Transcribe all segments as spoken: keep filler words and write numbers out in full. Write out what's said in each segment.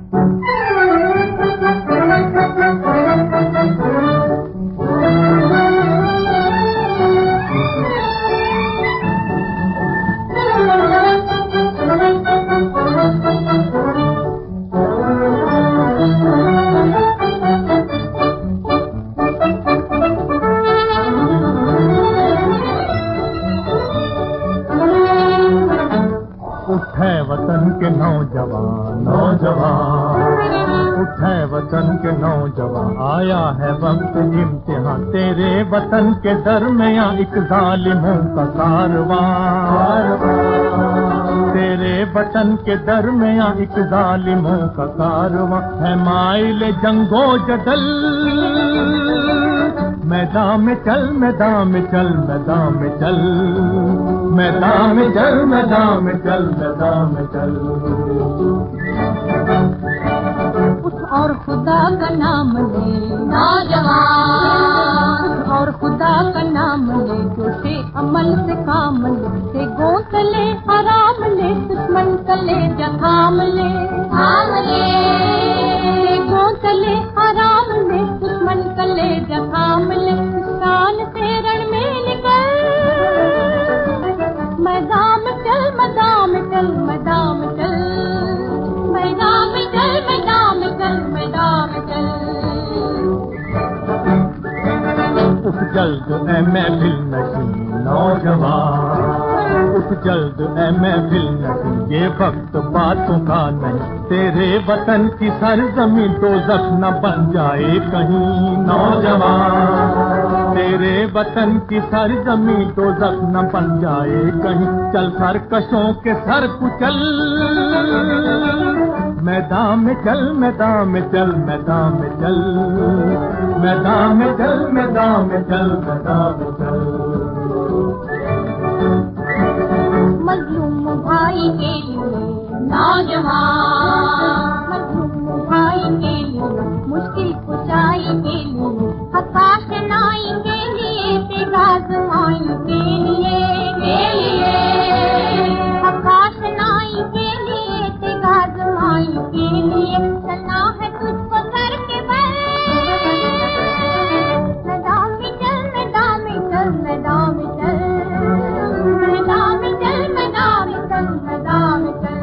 उठे वतन के नौजवान नौजवान, उठे वतन के नौजवान, आया है वक्त इम्तिहान, तेरे वतन के दरमियां एक जालिमों का कारवां, तेरे वतन के दरमियां एक जालिमों का कारवां है, माइल जंगो जदल, मैदान में चल मैदान में चल मैदान में चल, मैदान में चल मैदान में चल मैदान में चल। उठ और खुदा का नाम ले नौजवान, उठ और खुदा का नाम ले, जो से अमल से काम ले, से गोद ले आराम ले, दुश्मन तले जखाम ले थाम ले, गोद ले आराम ले, दुश्मन तले जखाम ले, शान से रण में निकल, मैदान में चल मैदान में चल मैदान में चल, मैदान में चल मैदान में चल मैदान में चल। उठ जल्द ऐ महफिल नशीं नौजवान, उठ जल्द ऐ महफिल नशीं, ये वक्त बातों का नहीं, तेरे वतन की सरजमीं दोज़ख न बन जाए कहीं नौजवान, तेरे वतन की सरजमीं दोज़ख न बन जाए कहीं, चल सरकशों के सर कुचल, मैदान में चल मैदान में चल मैदान में चल, मैदान में चल मैदान में चल मैदान में चल। मजलूम भाई के लिए नौजवान, मजलूम भाई के लिए, मुश्किल कुशाई के लिए, हताश नाई के लिए, तेगाज माई के लिए, के लिए, हताश नाई के लिए, तेगाज माई के लिए, चलना है तुझको सर के बल, मैदान में चल मैदान में चल मैदान में चल, मैदान में चल मैदान में चल मैदान में चल।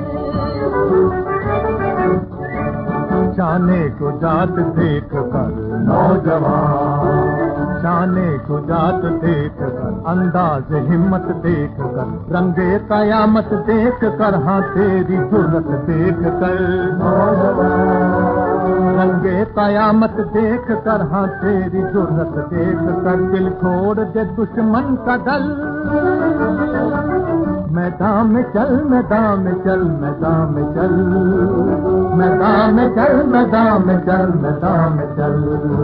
शाने को जात देख कर नौजवान, शाने को जात देख कर, अंदाज हिम्मत देख कर, रंगे कयामत देख कर, हाँ तेरी जुर्रत देख कर नौजवान, रंगे कयामत देख कर, हाँ तेरी जुर्रत देख कर, दिल छोड़ दे दुश्मन का दल, मैदान में चल मैदान में चल मैदान में चल, मैदान में चल मैदान में चल मैदान में चल।